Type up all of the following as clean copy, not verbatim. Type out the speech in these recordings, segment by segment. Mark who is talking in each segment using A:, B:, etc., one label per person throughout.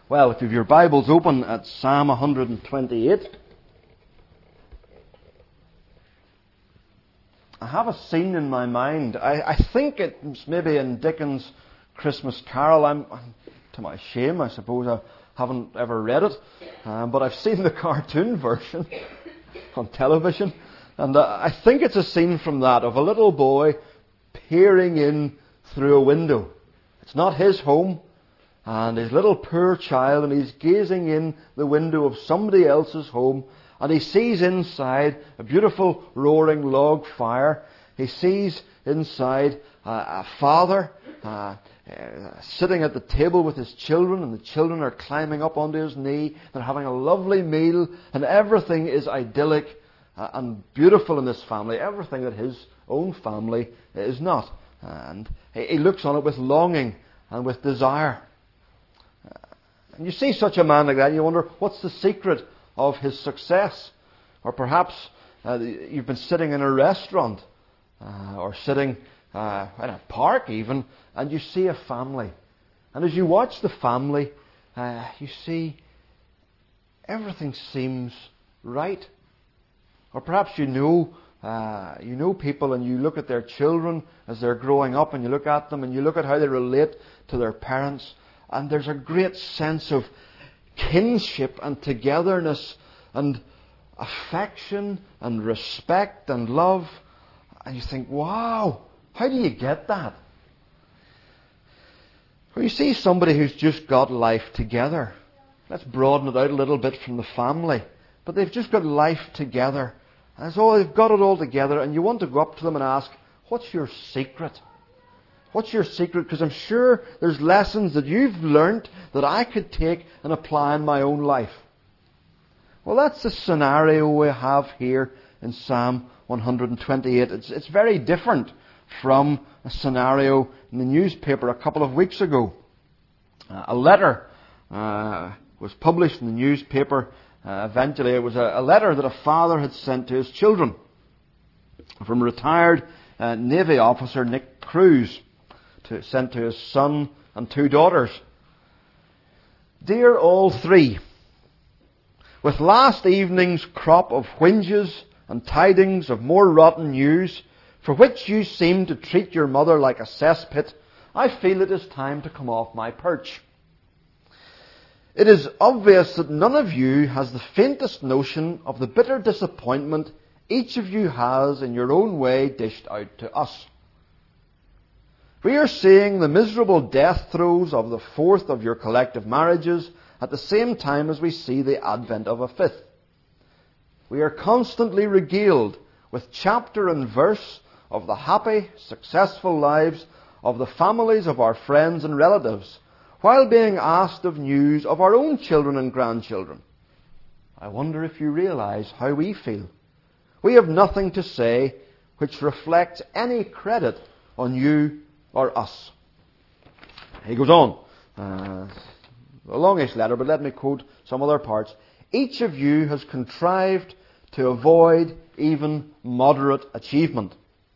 A: Well, if you have your Bibles open at Psalm 128, I have a scene in my mind. I think it's maybe in Dickens' Christmas Carol. I'm to my shame, I suppose I haven't ever read it, but I've seen the cartoon version on television, and I think it's a scene from that of a little boy peering in through a window. It's not his home. And his little poor child, and he's gazing in the window of somebody else's home, and he sees inside a beautiful roaring log fire. He sees inside a father sitting at the table with his children, and the children are climbing up onto his knee. They're having a lovely meal, and everything is idyllic and beautiful in this family. Everything that his own family is not. And he looks on it with longing and with desire. And you see such a man like that, and you wonder, what's the secret of his success? Or perhaps you've been sitting in a restaurant, or sitting in a park even, and you see a family. And as you watch the family, you see everything seems right. Or perhaps you know people, and you look at their children as they're growing up, and you look at them, and you look at how they relate to their parents. And there's a great sense of kinship and togetherness and affection and respect and love. And you think, wow, how do you get that? Well, you see somebody who's just got life together. Let's broaden it out a little bit from the family. But they've just got life together. And so they've got it all together, and you want to go up to them and ask, what's your secret? What's your secret? Because I'm sure there's lessons that you've learnt that I could take and apply in my own life. Well, that's the scenario we have here in Psalm 128. It's very different from a scenario in the newspaper a couple of weeks ago. A letter was published in the newspaper. Eventually, it was a letter that a father had sent to his children from retired Navy officer Nick Cruz. Sent to his son and 2 daughters. Dear all 3, with last evening's crop of whinges and tidings of more rotten news, for which you seem to treat your mother like a cesspit, I feel it is time to come off my perch. It is obvious that none of you has the faintest notion of the bitter disappointment each of you has in your own way dished out to us. We are seeing the miserable death throes of the 4th of your collective marriages at the same time as we see the advent of a 5th. We are constantly regaled with chapter and verse of the happy, successful lives of the families of our friends and relatives, while being asked of news of our own children and grandchildren. I wonder if you realize how we feel. We have nothing to say which reflects any credit on you or us. He goes on. A longish letter, but let me quote some other parts. Each of you has contrived to avoid even moderate achievement.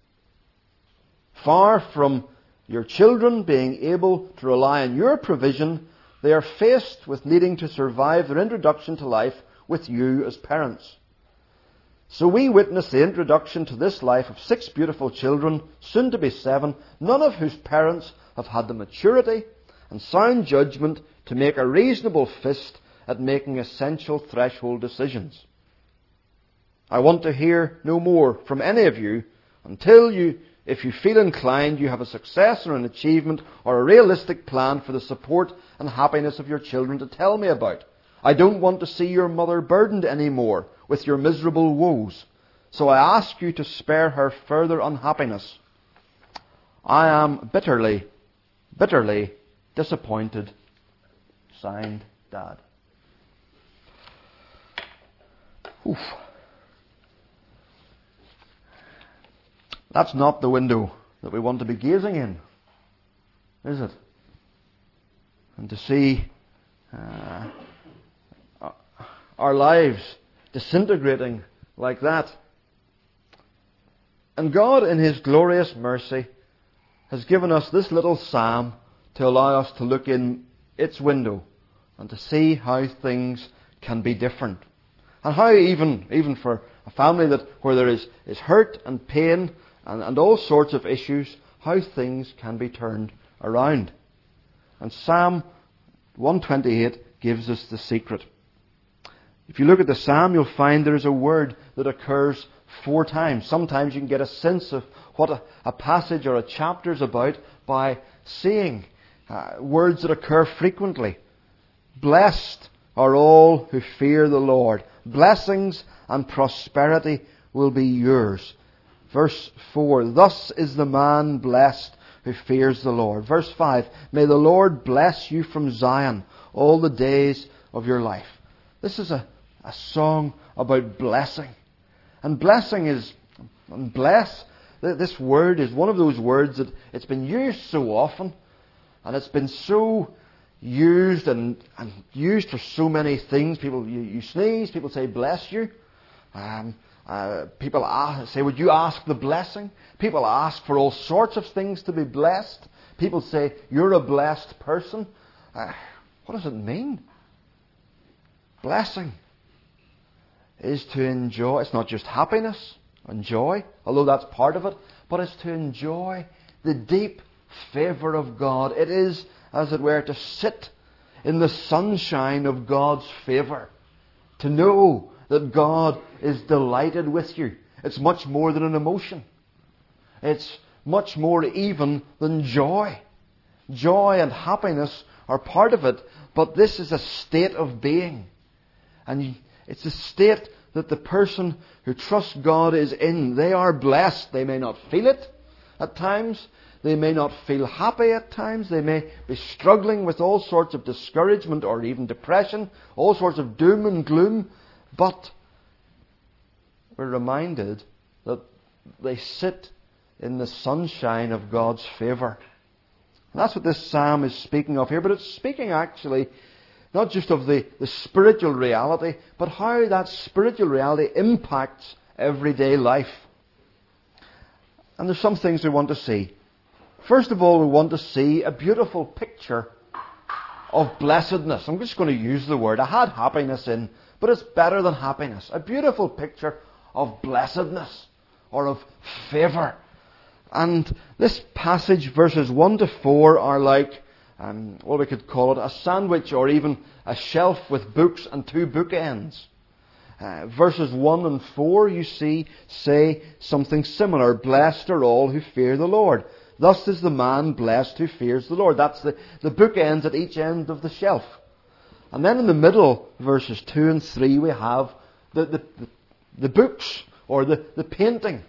A: Far from your children being able to rely on your provision, they are faced with needing to survive their introduction to life with you as parents. So we witness the introduction to this life of 6 beautiful children, soon to be 7, none of whose parents have had the maturity and sound judgment to make a reasonable fist at making essential threshold decisions. I want to hear no more from any of you until you, if you feel inclined, you have a success or an achievement or a realistic plan for the support and happiness of your children to tell me about. I don't want to see your mother burdened any more with your miserable woes, so I ask you to spare her further unhappiness. I am bitterly, bitterly disappointed. Signed, Dad. Oof. That's not the window that we want to be gazing in, is it? And to see our lives disintegrating like that. And God, in His glorious mercy, has given us this little psalm to allow us to look in its window and to see how things can be different. And how even for a family where there is hurt and pain and all sorts of issues, how things can be turned around. And Psalm 128 gives us the secret. If you look at the Psalm, you'll find there is a word that occurs 4 times. Sometimes you can get a sense of what a passage or a chapter is about by seeing words that occur frequently. Blessed are all who fear the Lord. Blessings and prosperity will be yours. Verse 4, thus is the man blessed who fears the Lord. Verse 5, may the Lord bless you from Zion all the days of your life. This is a song about blessing. And blessing is, and bless, this word is one of those words that it's been used so often, and it's been so used and used for so many things. People, you sneeze, people say bless you. People say, would you ask the blessing? People ask for all sorts of things to be blessed. People say, you're a blessed person. What does it mean? Blessing is to enjoy. It's not just happiness and joy, although that's part of it, but it's to enjoy the deep favour of God. It is, as it were, to sit in the sunshine of God's favour. To know that God is delighted with you. It's much more than an emotion. It's much more even than joy. Joy and happiness are part of it, but this is a state of being. And it's a state that the person who trusts God is in. They are blessed. They may not feel it at times. They may not feel happy at times. They may be struggling with all sorts of discouragement or even depression, all sorts of doom and gloom. But we're reminded that they sit in the sunshine of God's favour. And that's what this psalm is speaking of here. But it's speaking actually not just of the spiritual reality, but how that spiritual reality impacts everyday life. And there's some things we want to see. First of all, we want to see a beautiful picture of blessedness. I'm just going to use the word. I had happiness in, but it's better than happiness. A beautiful picture of blessedness or of favour. And this passage, verses 1 to 4, are like, what we could call it, a sandwich or even a shelf with books and 2 bookends. Verses 1 and 4, you see, say something similar. Blessed are all who fear the Lord. Thus is the man blessed who fears the Lord. That's the bookends at each end of the shelf. And then in the middle, verses 2 and 3, we have the books or the painting.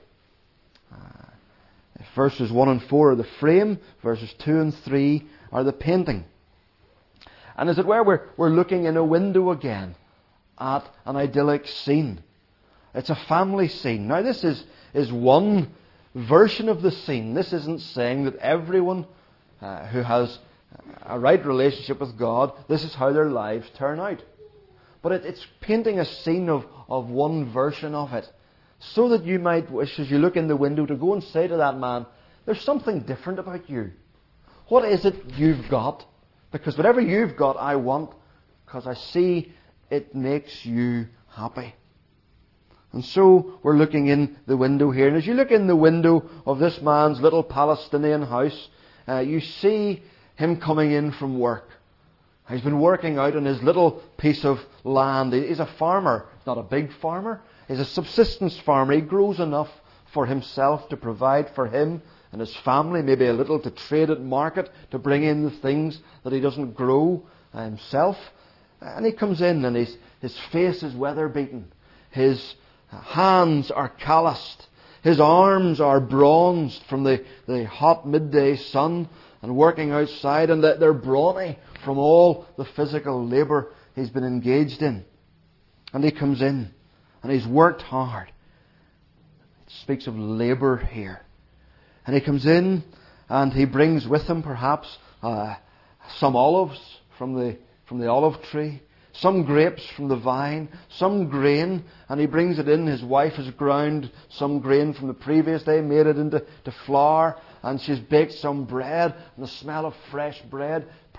A: Verses 1 and 4 are the frame. Verses 2 and 3 are the painting. And as it were, we're looking in a window again at an idyllic scene. It's a family scene. Now this is one version of the scene. This isn't saying that everyone who has a right relationship with God, this is how their lives turn out. But it's painting a scene of one version of it. So that you might wish, as you look in the window, to go and say to that man, there's something different about you. What is it you've got? Because whatever you've got, I want, because I see it makes you happy. And so we're looking in the window here. And as you look in the window of this man's little Palestinian house, you see him coming in from work. He's been working out on his little piece of land. He's a farmer. He's not a big farmer. He's a subsistence farmer. He grows enough for himself to provide for him and his family, maybe a little to trade at market, to bring in the things that he doesn't grow himself. And he comes in and his face is weather-beaten. His hands are calloused. His arms are bronzed from the hot midday sun and working outside, and they're brawny from all the physical labour he's been engaged in. And he comes in, and he's worked hard. It speaks of labour here. And he comes in, and he brings with him perhaps some olives from the olive tree, some grapes from the vine, some grain, and he brings it in. His wife has ground some grain from the previous day, made it into flour, and she's baked some bread, and the smell of fresh bread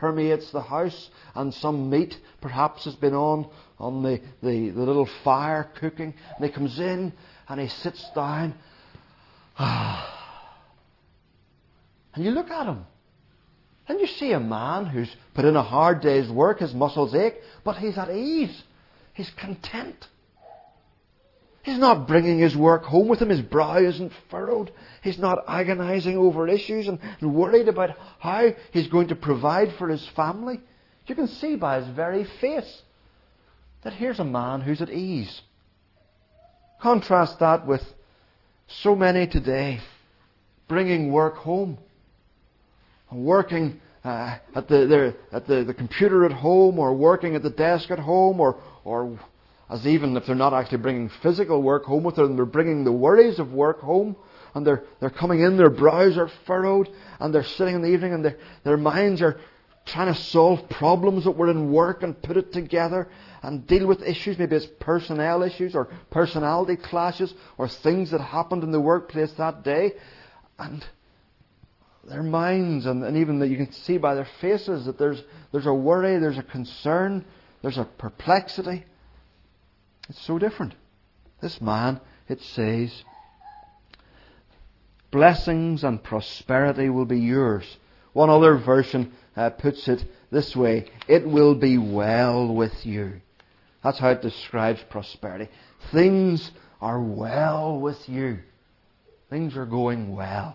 A: permeates the house, and some meat perhaps has been on the little fire cooking. And he comes in and he sits down. And you look at him, and you see a man who's put in a hard day's work, his muscles ache, but he's at ease. He's content. He's not bringing his work home with him. His brow isn't furrowed. He's not agonizing over issues and worried about how he's going to provide for his family. You can see by his very face that here's a man who's at ease. Contrast that with so many today bringing work home, working at the computer at home, or working at the desk at home, or as even if they're not actually bringing physical work home with them, they're bringing the worries of work home, and they're coming in, their brows are furrowed, and they're sitting in the evening, and their minds are trying to solve problems that were in work and put it together and deal with issues. Maybe it's personnel issues or personality clashes or things that happened in the workplace that day. And their minds, and even that you can see by their faces, that there's a worry, there's a concern, there's a perplexity. It's so different. This man, it says, blessings and prosperity will be yours. One other version puts it this way: it will be well with you. That's how it describes prosperity. Things are well with you. Things are going well.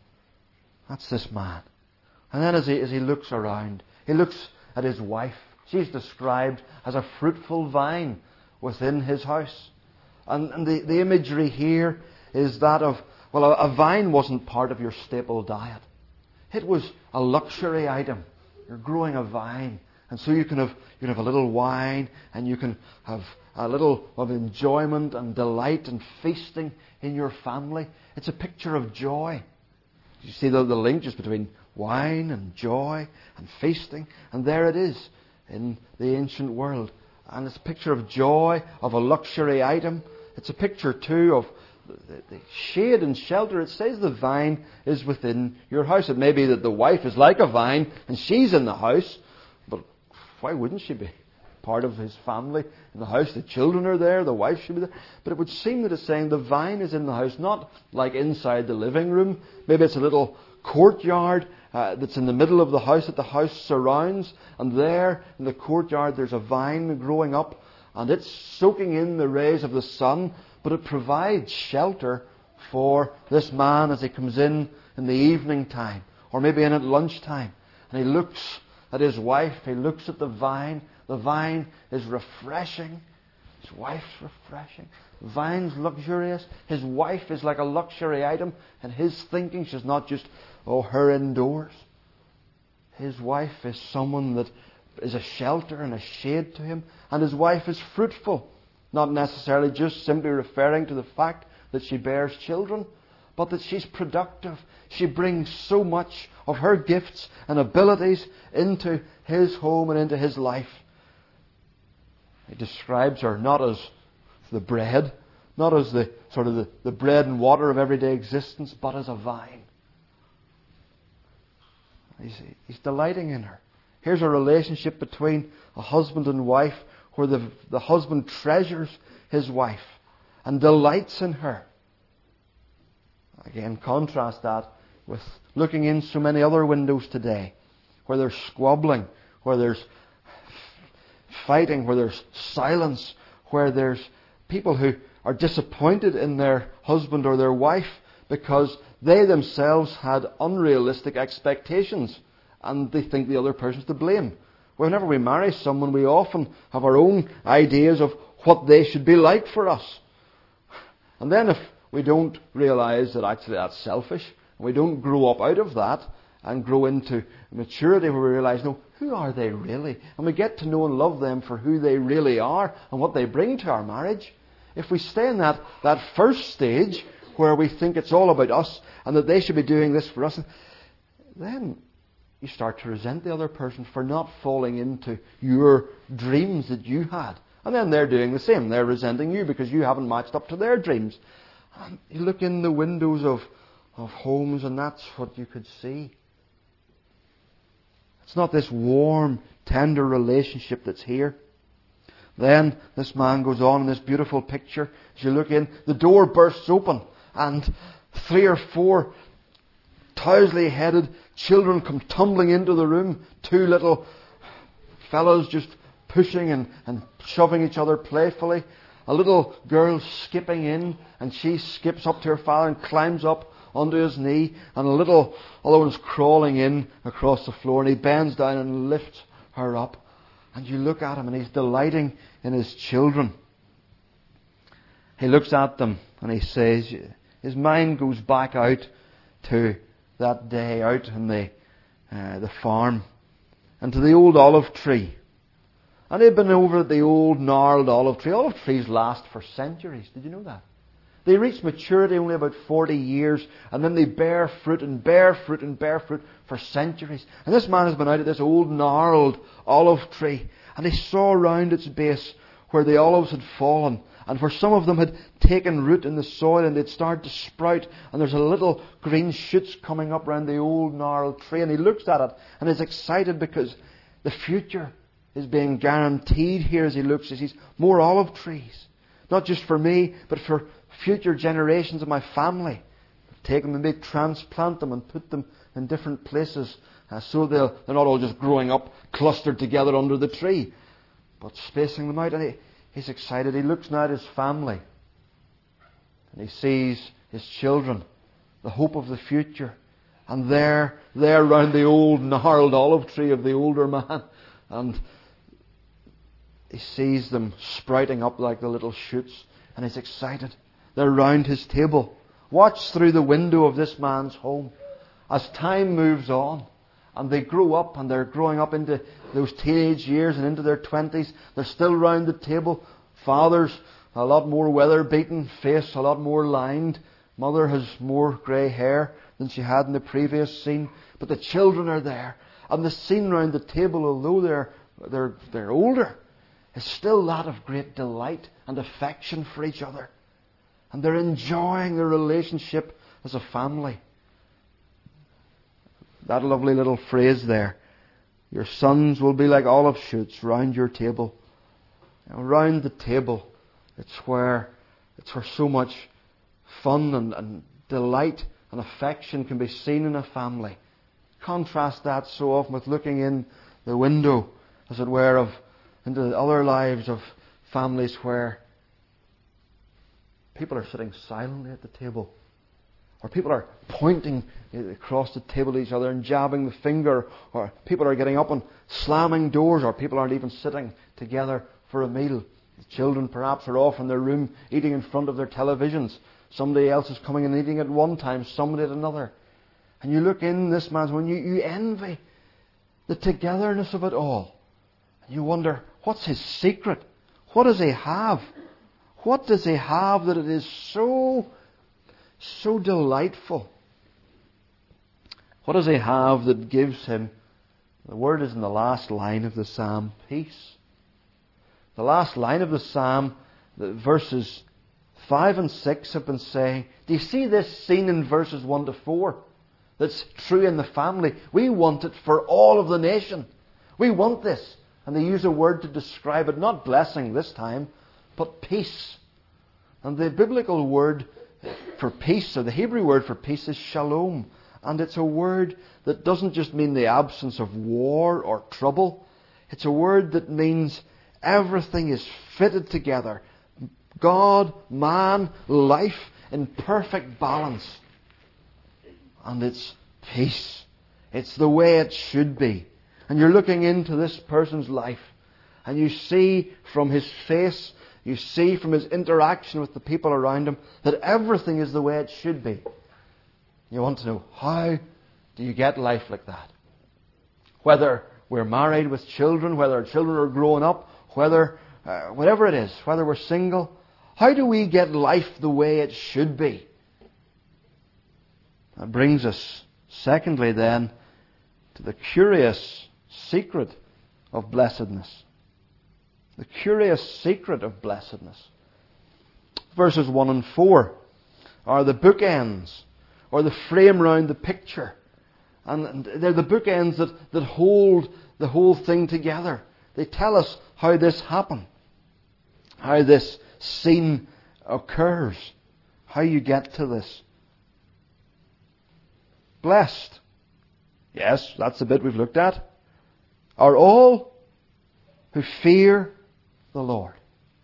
A: That's this man. And then as he looks around, he looks at his wife. She's described as a fruitful vine within his house. And the imagery here is that of, well, a vine wasn't part of your staple diet. It was a luxury item. You're growing a vine. And so you can have a little wine, and you can have a little of enjoyment and delight and feasting in your family. It's a picture of joy. You see the link just between wine and joy and feasting. And there it is in the ancient world. And it's a picture of joy, of a luxury item. It's a picture too of the shade and shelter. It says the vine is within your house. It may be that the wife is like a vine and she's in the house, but why wouldn't she be part of his family in the house? The children are there, the wife should be there. But it would seem that it's saying the vine is in the house, not like inside the living room. Maybe it's a little courtyard that's in the middle of the house that the house surrounds, and there in the courtyard there's a vine growing up, and it's soaking in the rays of the sun, but it provides shelter for this man as he comes in the evening time, or maybe in at lunchtime, and he looks at his wife, he looks at the vine. The vine is refreshing. His wife's refreshing. The vine's luxurious. His wife is like a luxury item, and his thinking, she's not just, her indoors. His wife is someone that is a shelter and a shade to him, and his wife is fruitful. Not necessarily just simply referring to the fact that she bears children, but that she's productive. She brings so much of her gifts and abilities into his home and into his life. He describes her not as the bread, not as the sort of the bread and water of everyday existence, but as a vine. He's delighting in her. Here's a relationship between a husband and wife where the husband treasures his wife and delights in her. Again, contrast that with looking in so many other windows today where there's squabbling, where there's fighting, where there's silence, where there's people who are disappointed in their husband or their wife because they themselves had unrealistic expectations and they think the other person's to blame. Whenever we marry someone, we often have our own ideas of what they should be like for us. And then if we don't realise that actually that's selfish, and we don't grow up out of that and grow into maturity where we realise, no, who are they really? And we get to know and love them for who they really are and what they bring to our marriage. If we stay in that first stage where we think it's all about us and that they should be doing this for us, then you start to resent the other person for not falling into your dreams that you had. And then they're doing the same. They're resenting you because you haven't matched up to their dreams. And you look in the windows of homes and that's what you could see. It's not this warm, tender relationship that's here. Then this man goes on in this beautiful picture. As you look in, the door bursts open and 3 or 4 tously-headed children come tumbling into the room. 2 little fellows just pushing and shoving each other playfully. A little girl skipping in, and she skips up to her father and climbs up onto his knee. And a little other one's crawling in across the floor, and he bends down and lifts her up. And you look at him, and he's delighting in his children. He looks at them, and he says, his mind goes back out to that day out in the farm, and to the old olive tree. And they'd been over at the old gnarled olive tree. Olive trees last for centuries. Did you know that? They reach maturity only about 40 years, and then they bear fruit and bear fruit and bear fruit for centuries. And this man has been out at this old gnarled olive tree, and he saw around its base where the olives had fallen, and where some of them had taken root in the soil and they'd started to sprout, and there's a little green shoots coming up around the old gnarled tree. And he looks at it and is excited because the future is being guaranteed here as he looks. He sees more olive trees, not just for me, but for future generations of my family. Take them and maybe transplant them and put them in different places so they're not all just growing up clustered together under the tree, but spacing them out. And he's excited. He looks now at his family, and he sees his children, the hope of the future. And there round the old gnarled olive tree of the older man, and he sees them sprouting up like the little shoots, and he's excited. They're round his table. Watch through the window of this man's home as time moves on, and they grow up, and they're growing up into those teenage years and into their 20s. They're still round the table. Father's a lot more weather-beaten, face a lot more lined. Mother has more grey hair than she had in the previous scene. But the children are there. And the scene round the table, although they're older, is still that of great delight and affection for each other. And they're enjoying their relationship as a family. That lovely little phrase there. Your sons will be like olive shoots round your table. Around the table, it's where so much fun and delight and affection can be seen in a family. Contrast that so often with looking in the window, as it were, into the other lives of families where people are sitting silently at the table, or people are pointing across the table to each other and jabbing the finger, or people are getting up and slamming doors, or people aren't even sitting together for a meal. The children perhaps are off in their room eating in front of their televisions. Somebody else is coming and eating at one time, somebody at another. And you look in this man's when you envy the togetherness of it all. And you wonder, what's his secret? What does he have? What does he have that it is so delightful? What does he have that gives him, the word is in the last line of the psalm, peace. The last line of the psalm, the verses 5 and 6 have been saying, do you see this scene in verses 1 to 4? That's true in the family. We want it for all of the nation. We want this. And they use a word to describe it, not blessing this time, but peace. And the biblical word for peace, or the Hebrew word for peace, is shalom. And it's a word that doesn't just mean the absence of war or trouble. It's a word that means everything is fitted together. God, man, life in perfect balance. And it's peace. It's the way it should be. And you're looking into this person's life, and you see from his face, you see from his interaction with the people around him, that everything is the way it should be. You want to know, how do you get life like that? Whether we're married with children, whether our children are growing up, whether whatever it is, whether we're single, how do we get life the way it should be? That brings us, secondly then, to the curious secret of blessedness. The curious secret of blessedness. Verses 1 and 4 are the bookends, or the frame round the picture. And they're the bookends that hold the whole thing together. They tell us how this happened, how this scene occurs, how you get to this. Blessed, yes, that's the bit we've looked at, are all who fear the Lord.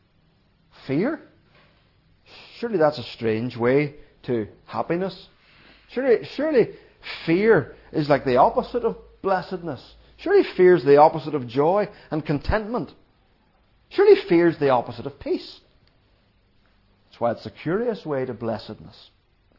A: Fear? Surely that's a strange way to happiness. Surely fear is like the opposite of blessedness. Surely fear is the opposite of joy and contentment. Surely fear is the opposite of peace. That's why it's a curious way to blessedness.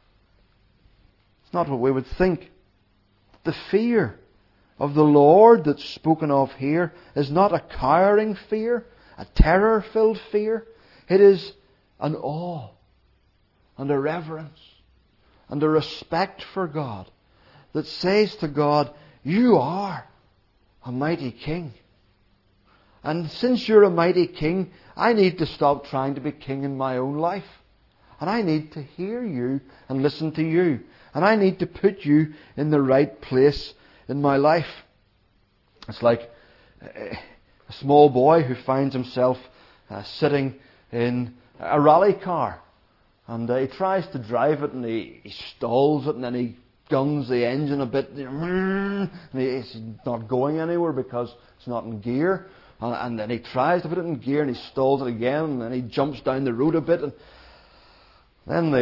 A: It's not what we would think. The fear of the Lord that's spoken of here is not a cowering fear, a terror-filled fear. It is an awe and a reverence and a respect for God that says to God, you are a mighty king. And since you're a mighty king, I need to stop trying to be king in my own life. And I need to hear you and listen to you. And I need to put you in the right place in my life. It's like a small boy who finds himself sitting in a rally car. And he tries to drive it and he stalls it and then he guns the engine a bit. And it's not going anywhere because it's not in gear. And then he tries to put it in gear and he stalls it again. And then he jumps down the road a bit. And then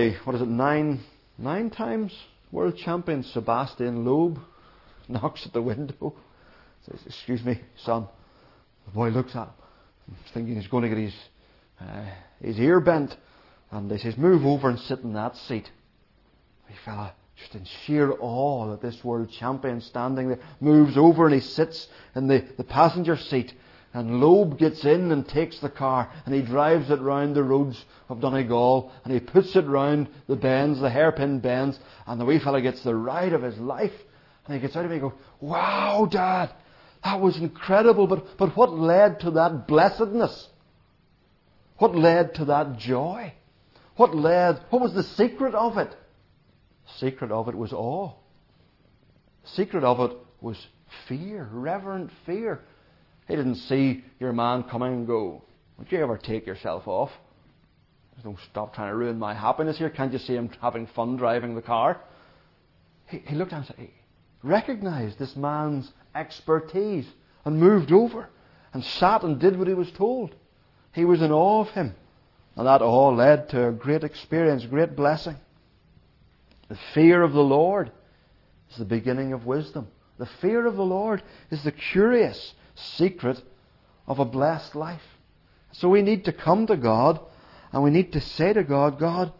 A: nine times world champion Sebastian Loeb knocks at the window. Says, excuse me, son. The boy looks at him, thinking he's going to get his ear bent. And he says, move over and sit in that seat. The fella, just in sheer awe that this world champion standing there, moves over and he sits in the passenger seat. And Loeb gets in and takes the car and he drives it round the roads of Donegal and he puts it round the bends, the hairpin bends, and the wee fella gets the ride of his life. And he gets out of it and he goes, wow, Dad, that was incredible, but what led to that blessedness? What led to that joy? What was the secret of it? The secret of it was awe. The secret of it was fear, reverent fear. He didn't see your man coming and go, would you ever take yourself off? Don't stop trying to ruin my happiness here. Can't you see him having fun driving the car? He looked at him and said, he recognized this man's expertise and moved over and sat and did what he was told. He was in awe of him. And that awe led to a great experience, great blessing. The fear of the Lord is the beginning of wisdom. The fear of the Lord is the curious secret of a blessed life. So we need to come to God and we need to say to God, God,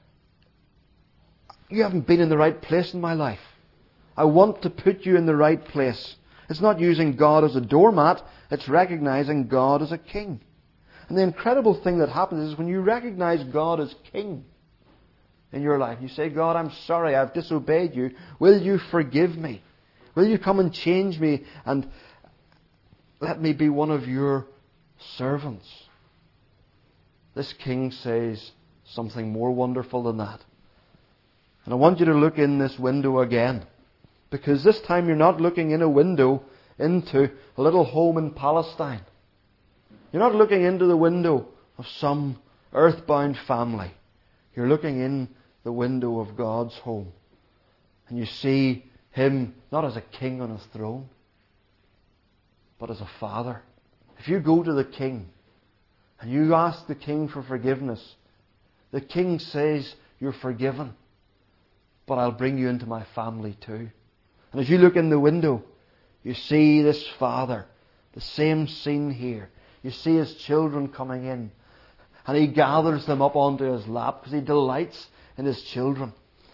A: you haven't been in the right place in my life. I want to put you in the right place. It's not using God as a doormat, it's recognizing God as a king. And the incredible thing that happens is when you recognize God as king in your life, you say, God, I'm sorry, I've disobeyed you. Will you forgive me? Will you come and change me and let me be one of your servants? This king says something more wonderful than that. And I want you to look in this window again. Because this time you're not looking in a window into a little home in Palestine. You're not looking into the window of some earthbound family. You're looking in the window of God's home. And you see Him not as a king on His throne, but as a father. If you go to the king and you ask the king for forgiveness, the king says, you're forgiven, but I'll bring you into my family too. And as you look in the window, you see this father, the same scene here. You see his children coming in, and he gathers them up onto his lap because he delights in his children.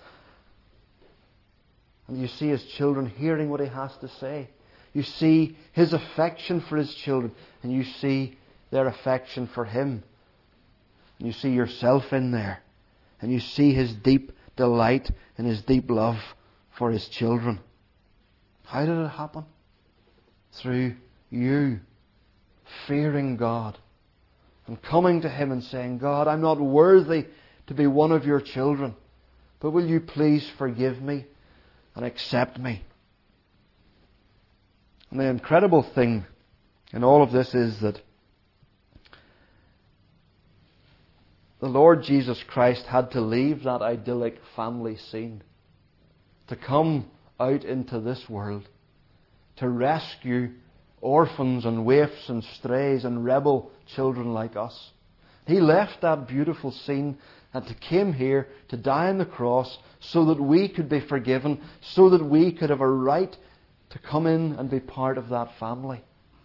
A: And you see his children hearing what he has to say. You see his affection for his children, and you see their affection for him. And you see yourself in there, and you see his deep delight and his deep love for his children. How did it happen? Through you fearing God and coming to Him and saying, God, I'm not worthy to be one of your children, but will you please forgive me and accept me And the incredible thing in all of this is that the Lord Jesus Christ had to leave that idyllic family scene to come out into this world to rescue orphans and waifs and strays and rebel children like us. He left that beautiful scene and came here to die on the cross so that we could be forgiven, so that we could have a right to come in and be part of that family.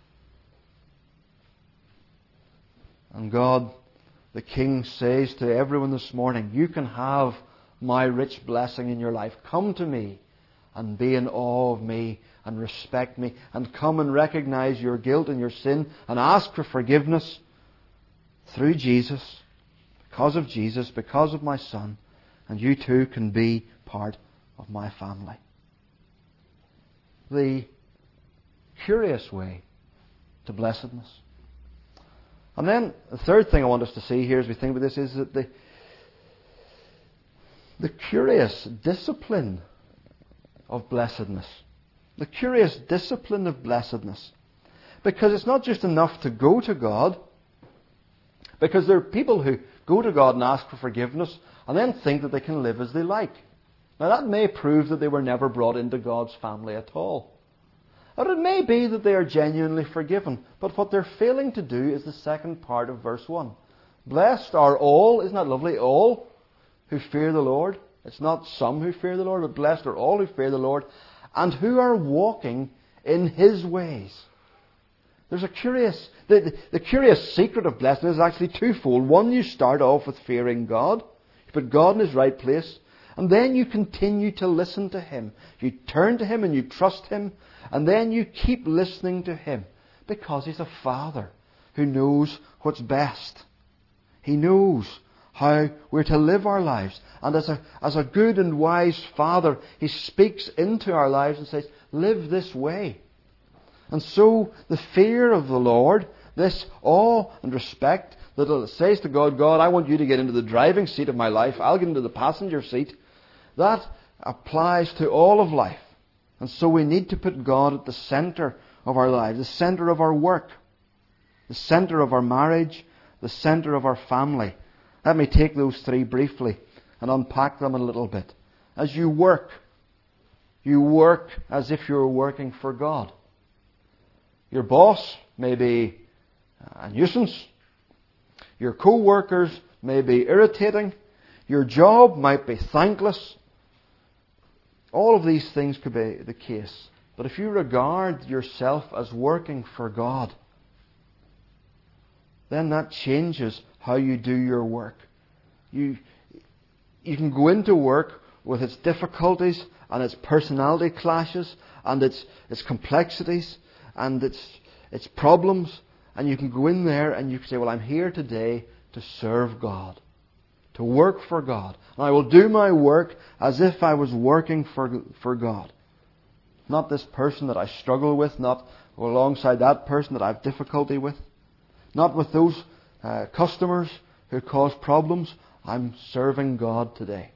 A: And God, the King, says to everyone this morning, you can have my rich blessing in your life. Come to me and be in awe of me and respect me, and come and recognize your guilt and your sin and ask for forgiveness through Jesus, because of Jesus, because of my Son, and you too can be part of my family. The curious way to blessedness. And then the third thing I want us to see here as we think about this is that the curious discipline of blessedness. The curious discipline of blessedness. Because it's not just enough to go to God. Because there are people who go to God and ask for forgiveness and then think that they can live as they like. Now that may prove that they were never brought into God's family at all. Or it may be that they are genuinely forgiven. But what they're failing to do is the second part of verse 1. Blessed are all, isn't that lovely? All who fear the Lord. It's not some who fear the Lord, but blessed are all who fear the Lord and who are walking in His ways. There's a curious, the curious secret of blessedness is actually twofold. One, you start off with fearing God. You put God in His right place. And then you continue to listen to Him. You turn to Him and you trust Him. And then you keep listening to Him. Because He's a Father who knows what's best. He knows how we're to live our lives. And as a good and wise Father, He speaks into our lives and says, live this way. And so the fear of the Lord, this awe and respect that says to God, God, I want you to get into the driving seat of my life. I'll get into the passenger seat. That applies to all of life. And so we need to put God at the centre of our lives, the centre of our work, the centre of our marriage, the centre of our family. Let me take those three briefly and unpack them a little bit. As you work as if you're working for God. Your boss may be a nuisance. Your co-workers may be irritating. Your job might be thankless. All of these things could be the case. But if you regard yourself as working for God, then that changes how you do your work. You can go into work with its difficulties and its personality clashes and its complexities and its problems, and you can go in there and you can say, well, I'm here today to serve God, to work for God. And I will do my work as if I was working for God. Not this person that I struggle with, not alongside that person that I have difficulty with, not with those customers who cause problems. I'm serving God today.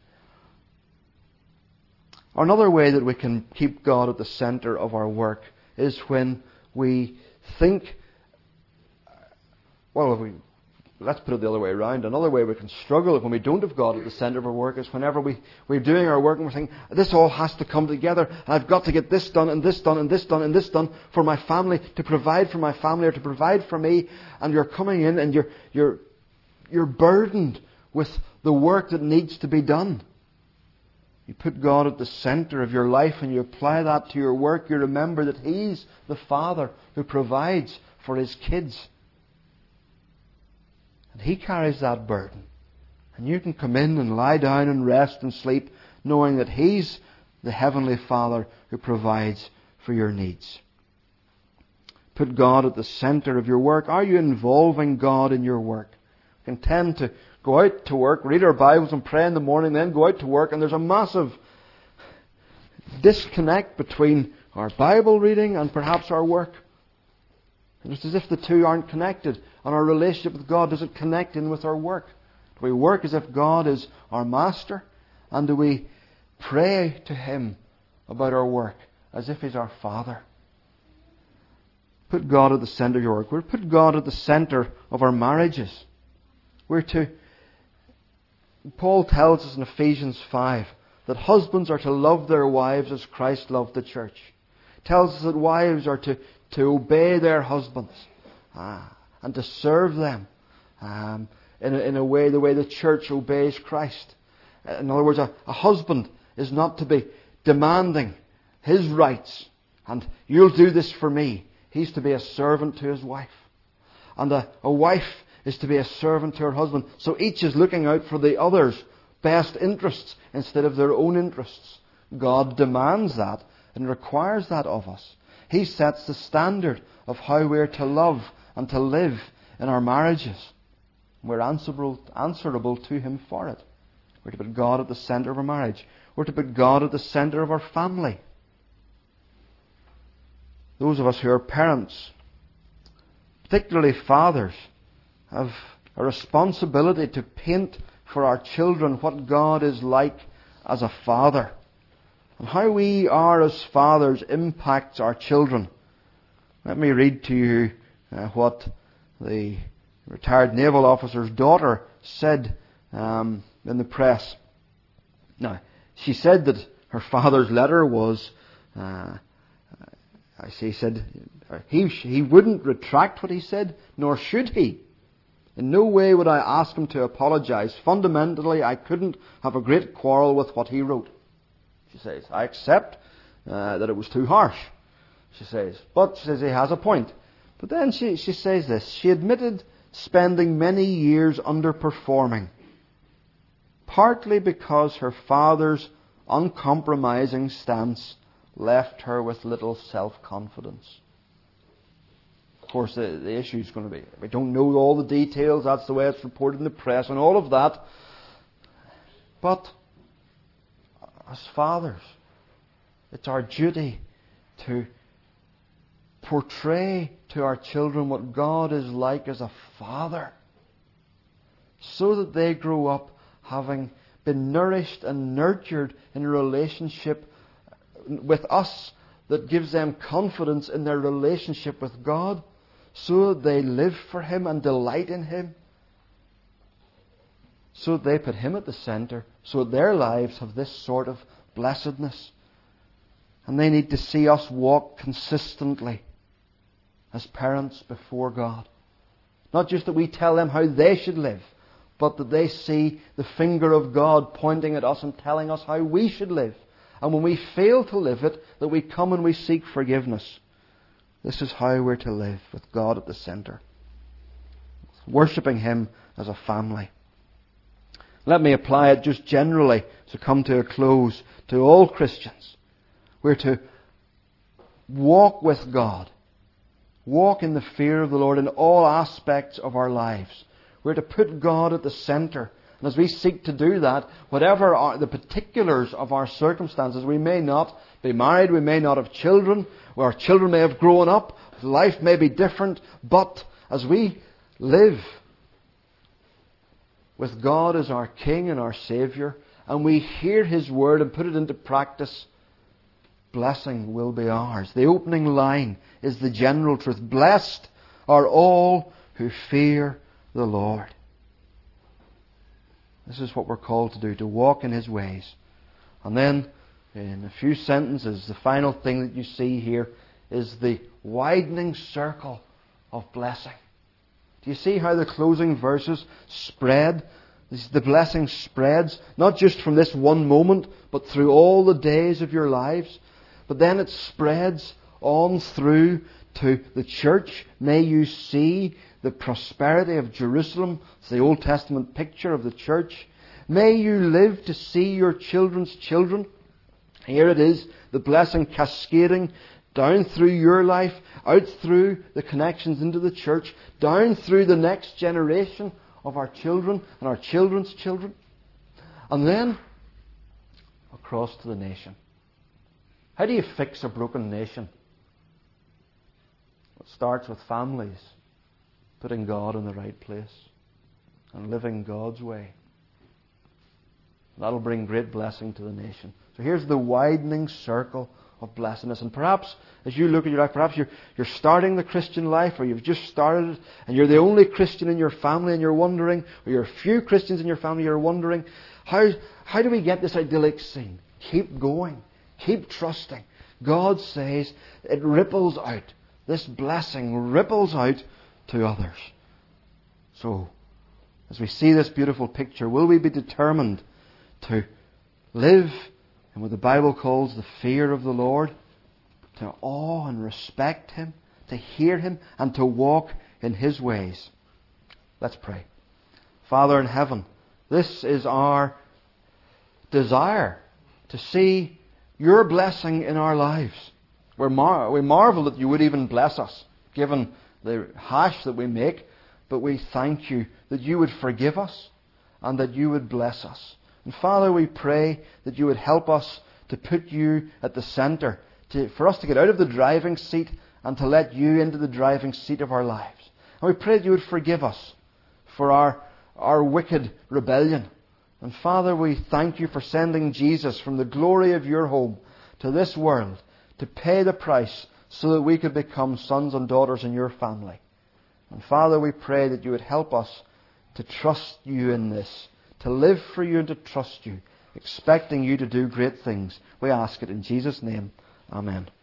A: Another way that we can keep God at the centre of our work is when we think, let's put it the other way around. Another way we can struggle when we don't have God at the centre of our work is whenever we're doing our work and we're thinking, this all has to come together and I've got to get this done and this done and this done and this done for my family, to provide for my family or to provide for me. And you're coming in and you're burdened with the work that needs to be done. You put God at the centre of your life and you apply that to your work. You remember that He's the Father who provides for His kids. And He carries that burden. And you can come in and lie down and rest and sleep knowing that He's the Heavenly Father who provides for your needs. Put God at the centre of your work. Are you involving God in your work? We can tend to go out to work, read our Bibles and pray in the morning, then go out to work, and there's a massive disconnect between our Bible reading and perhaps our work. It's as if the two aren't connected. And our relationship with God, does it connect in with our work? Do we work as if God is our master? And do we pray to Him about our work as if He's our Father? put God at the centre of your work. We're to put God at the centre of our marriages. Paul tells us in Ephesians 5 that husbands are to love their wives as Christ loved the church. He tells us that wives are to obey their husbands and to serve them in a way, the way the church obeys Christ. In other words, a husband is not to be demanding his rights and you'll do this for me. He's to be a servant to his wife. And a wife is to be a servant to her husband. So each is looking out for the other's best interests instead of their own interests. God demands that and requires that of us. He sets the standard of how we're to love and to live in our marriages. We're answerable to Him for it. We're to put God at the centre of our marriage. We're to put God at the centre of our family. Those of us who are parents, particularly fathers, have a responsibility to paint for our children what God is like as a father. And how we are as fathers impacts our children. Let me read to you what the retired naval officer's daughter said in the press. Now, she said that her father's letter was, he said, he wouldn't retract what he said, nor should he. In no way would I ask him to apologise. Fundamentally, I couldn't have a great quarrel with what he wrote. She says, I accept that it was too harsh. She says, but she says he has a point. But then she says this. She admitted spending many years underperforming, partly because her father's uncompromising stance left her with little self-confidence. Of course, the issue is going to be, we don't know all the details, that's the way it's reported in the press and all of that. But as fathers, it's our duty to portray to our children what God is like as a father, so that they grow up having been nourished and nurtured in a relationship with us that gives them confidence in their relationship with God, so that they live for Him and delight in Him, so that they put Him at the centre, so that their lives have this sort of blessedness. And they need to see us walk consistently as parents before God. Not just that we tell them how they should live, but that they see the finger of God pointing at us and telling us how we should live. And when we fail to live it, that we come and we seek forgiveness. This is how we're to live, with God at the centre. Worshipping Him as a family. Let me apply it just generally to come to a close to all Christians. We're to walk with God. Walk in the fear of the Lord in all aspects of our lives. We're to put God at the centre. And as we seek to do that, whatever are the particulars of our circumstances, we may not be married, we may not have children, or our children may have grown up, life may be different, but as we live with God as our King and our Saviour, and we hear His Word and put it into practice, blessing will be ours. The opening line is the general truth. Blessed are all who fear the Lord. This is what we're called to do, to walk in His ways. And then, in a few sentences, the final thing that you see here is the widening circle of blessing. Do you see how the closing verses spread? The blessing spreads, not just from this one moment, but through all the days of your lives. But then it spreads on through to the church. May you see the prosperity of Jerusalem. It's the Old Testament picture of the church. May you live to see your children's children. Here it is, the blessing cascading down through your life, out through the connections into the church, down through the next generation of our children and our children's children, and then across to the nation. How do you fix a broken nation? It starts with families putting God in the right place and living God's way. That'll bring great blessing to the nation. So here's the widening circle of blessedness. And perhaps, as you look at your life, perhaps you're starting the Christian life, or you've just started it, and you're the only Christian in your family, and you're wondering, or you're a few Christians in your family, you're wondering, how do we get this idyllic scene? Keep going. Keep trusting. God says it ripples out. This blessing ripples out to others. So, as we see this beautiful picture, will we be determined to live in what the Bible calls the fear of the Lord, to awe and respect Him, to hear Him, and to walk in His ways? Let's pray. Father in heaven, this is our desire, to see Your blessing in our lives. We marvel that You would even bless us, given the hash that we make, but we thank You that You would forgive us and that You would bless us. And Father, we pray that You would help us to put You at the centre, for us to get out of the driving seat and to let You into the driving seat of our lives. And we pray that You would forgive us for our wicked rebellion. And Father, we thank You for sending Jesus from the glory of Your home to this world to pay the price so that we could become sons and daughters in Your family. And Father, we pray that You would help us to trust You in this, to live for You and to trust You, expecting You to do great things. We ask it in Jesus' name. Amen.